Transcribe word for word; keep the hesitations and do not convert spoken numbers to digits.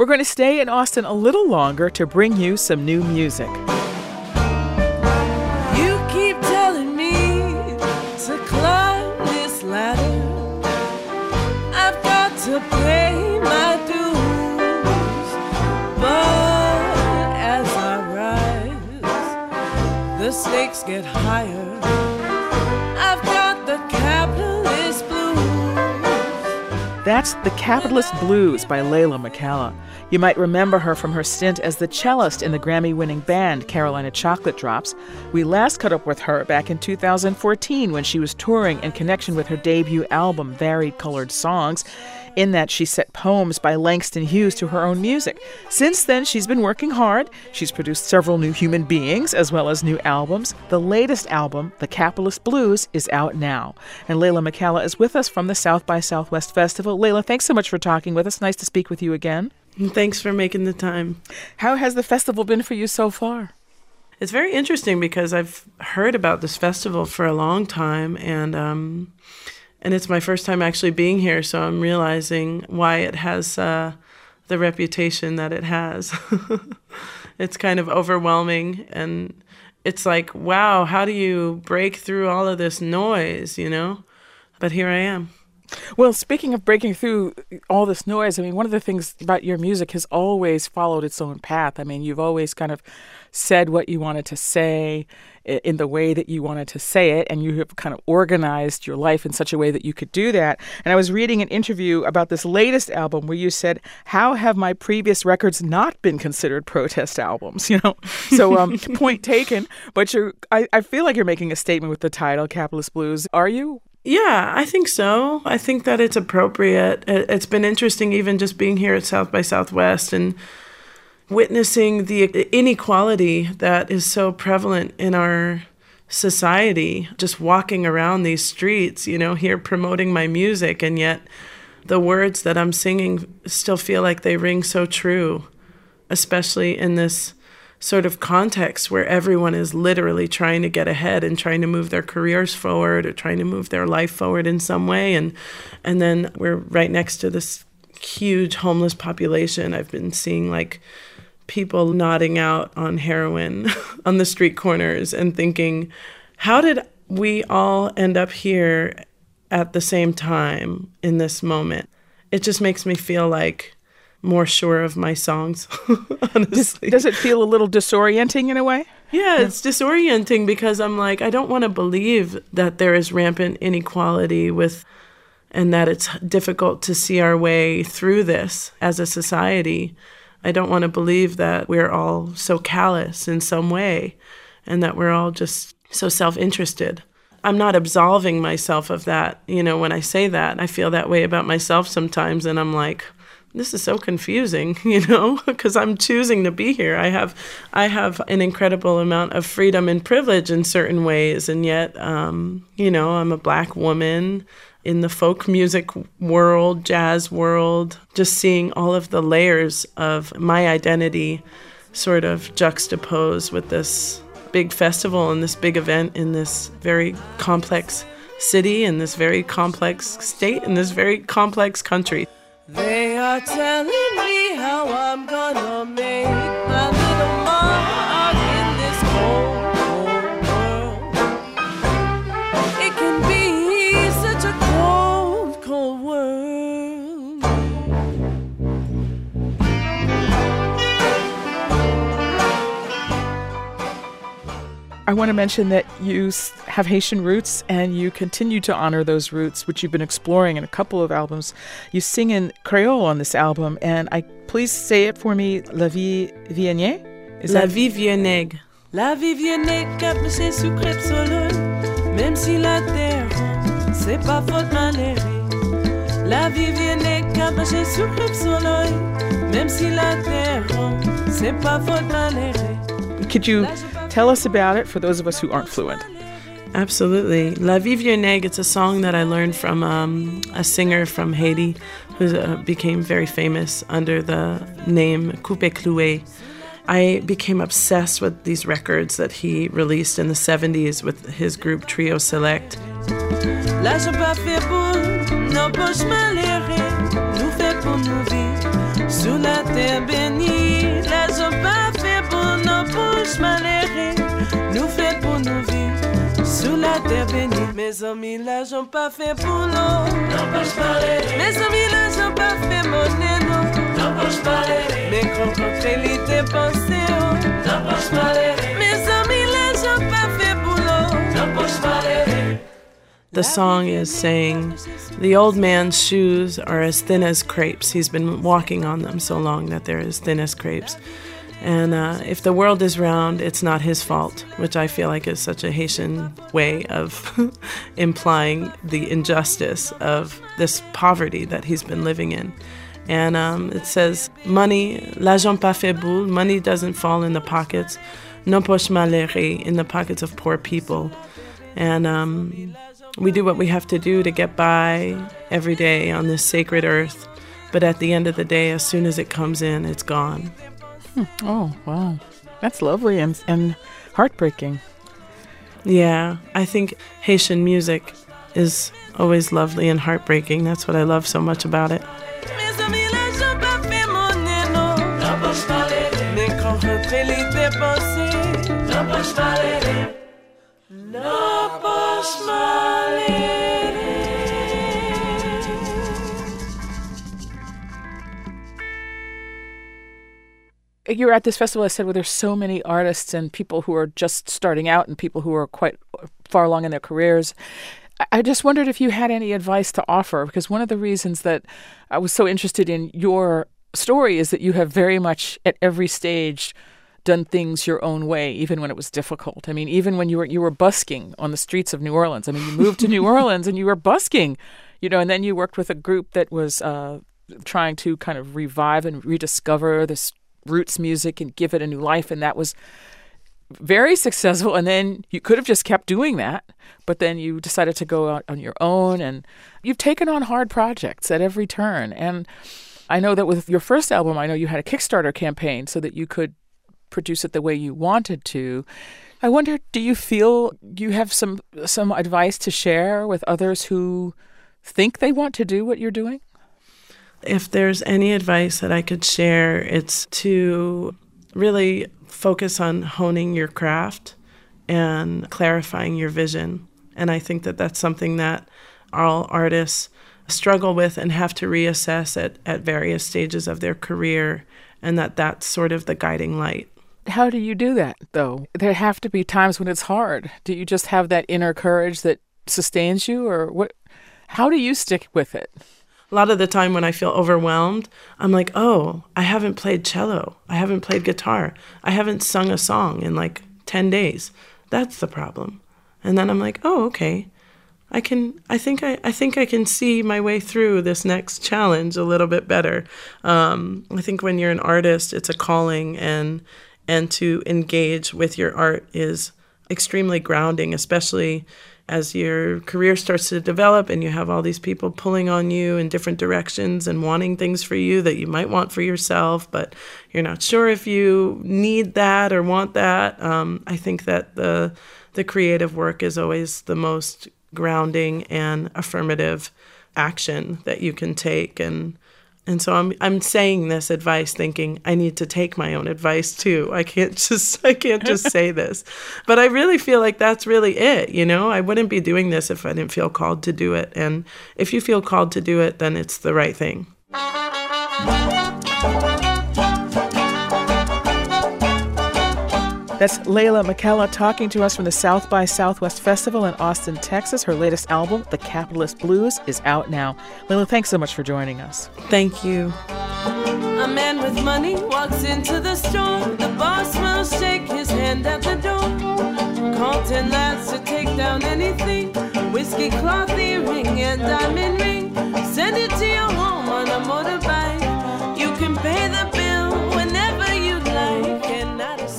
We're going to stay in Austin a little longer to bring you some new music. You keep telling me to climb this ladder. I've got to pay my dues. But as I rise, the stakes get higher. I've got the capitalist blues. That's The Capitalist Blues by Layla McCalla. You might remember her from her stint as the cellist in the Grammy-winning band Carolina Chocolate Drops. We last caught up with her back in two thousand fourteen when she was touring in connection with her debut album, Varied Colored Songs. In that, she set poems by Langston Hughes to her own music. Since then, she's been working hard. She's produced several new human beings as well as new albums. The latest album, The Capitalist Blues, is out now. And Layla McCalla is with us from the South by Southwest Festival. Layla, thanks so much for talking with us. Nice to speak with you again. Thanks for making the time. How has the festival been for you so far? It's very interesting because I've heard about this festival for a long time, and um, and it's my first time actually being here, so I'm realizing why it has uh, the reputation that it has. It's kind of overwhelming, and it's like, wow, how do you break through all of this noise, you know? But here I am. Well, speaking of breaking through all this noise, I mean, one of the things about your music has always followed its own path. I mean, you've always kind of said what you wanted to say in the way that you wanted to say it, and you have kind of organized your life in such a way that you could do that. And I was reading an interview about this latest album where you said, how have my previous records not been considered protest albums? You know, so um, point taken. But you're, I, I feel like you're making a statement with the title, Capitalist Blues. Are you? Yeah, I think so. I think that it's appropriate. It's been interesting even just being here at South by Southwest and witnessing the inequality that is so prevalent in our society, just walking around these streets, you know, here promoting my music, and yet the words that I'm singing still feel like they ring so true, especially in this sort of context where everyone is literally trying to get ahead and trying to move their careers forward or trying to move their life forward in some way. And and then we're right next to this huge homeless population. I've been seeing like people nodding out on heroin on the street corners and thinking, how did we all end up here at the same time in this moment? It just makes me feel like more sure of my songs, honestly. Does, does it feel a little disorienting in a way? Yeah, it's disorienting because I'm like, I don't want to believe that there is rampant inequality with, and that it's difficult to see our way through this as a society. I don't want to believe that we're all so callous in some way and that we're all just so self-interested. I'm not absolving myself of that. You know, when I say that, I feel that way about myself sometimes, and I'm like, this is so confusing, you know, because I'm choosing to be here. I have I have an incredible amount of freedom and privilege in certain ways, and yet, um, you know, I'm a Black woman in the folk music world, jazz world, just seeing all of the layers of my identity sort of juxtaposed with this big festival and this big event in this very complex city, in this very complex state, in this very complex country. They are telling me how I'm gonna make my little mark in this cold, cold world. It can be such a cold, cold world. I want to mention that you have Haitian roots and you continue to honor those roots, which you've been exploring in a couple of albums. You sing in Creole on this album, and I please say it for me, La Vie Vienne? Is La Vie Vienne. La vie vient cap marcher sous crêpe soleil, même si la terre c'est pas faute malheur. La vie vient cap marcher sous crêpe soleil, même si la terre c'est pas faute malheur. Could you tell us about it for those of us who aren't fluent? Absolutely. La Vie Vienne, it's a song that I learned from um, a singer from Haiti who uh, became very famous under the name Coupé Cloué. I became obsessed with these records that he released in the seventies with his group Trio Select. sous la terre bénie. L'argent pas fait pour nos bouches malheureuses, nous fait pour nous vivre sous la terre bénie. Mes amis, l'argent pas fait pour l'eau, nos poches malheureuses. Mes amis, l'argent pas fait monnaie, non, nos poches malheureuses. Mais rencontrer les dépensés, oh, nos poches malheureuses. Mes amis, l'argent pas fait pour l'eau, nos poches malheureuses. The song is saying, the old man's shoes are as thin as crepes. He's been walking on them so long that they're as thin as crepes. And uh, if the world is round, it's not his fault, which I feel like is such a Haitian way of implying the injustice of this poverty that he's been living in. And um, it says, money, l'argent pas fait boule, money doesn't fall in the pockets, nos poches malheureuses, in the pockets of poor people. And um, we do what we have to do to get by every day on this sacred earth. But at the end of the day, as soon as it comes in, it's gone. Hmm. Oh, wow. That's lovely and, and heartbreaking. Yeah, I think Haitian music is always lovely and heartbreaking. That's what I love so much about it. You're at this festival, I said, where there's so many artists and people who are just starting out and people who are quite far along in their careers. I just wondered if you had any advice to offer, because one of the reasons that I was so interested in your story is that you have very much at every stage done things your own way, even when it was difficult. I mean, even when you were you were busking on the streets of New Orleans. I mean, you moved to New Orleans and you were busking, you know, and then you worked with a group that was uh, trying to kind of revive and rediscover this roots music and give it a new life, and that was very successful. And then you could have just kept doing that, but then you decided to go out on your own, and you've taken on hard projects at every turn. And I know that with your first album, I know you had a Kickstarter campaign so that you could produce it the way you wanted to. I wonder, do you feel you have some some advice to share with others who think they want to do what you're doing? If there's any advice that I could share, it's to really focus on honing your craft and clarifying your vision. And I think that that's something that all artists struggle with and have to reassess at, at various stages of their career, and that that's sort of the guiding light. How do you do that, though? There have to be times when it's hard. Do you just have that inner courage that sustains you, or what? How do you stick with it? A lot of the time when I feel overwhelmed, I'm like, oh, I haven't played cello. I haven't played guitar. I haven't sung a song in like ten days. That's the problem. And then I'm like, oh, okay. I can, I think I, I think I can see my way through this next challenge a little bit better. Um, I think when you're an artist, it's a calling, and and to engage with your art is extremely grounding, especially as your career starts to develop and you have all these people pulling on you in different directions and wanting things for you that you might want for yourself, but you're not sure if you need that or want that. Um, I think that the the creative work is always the most grounding and affirmative action that you can take. And and so I'm I'm saying this advice thinking I need to take my own advice too. I can't just I can't just say this. But I really feel like that's really it, you know? I wouldn't be doing this if I didn't feel called to do it. And if you feel called to do it, then it's the right thing. That's Leila McKella talking to us from the South by Southwest Festival in Austin, Texas. Her latest album, The Capitalist Blues, is out now. Leila, thanks so much for joining us. Thank you. A man with money walks into the store. The boss will shake his hand at the door. Call ten lads to take down anything. Whiskey, cloth, earring, and diamond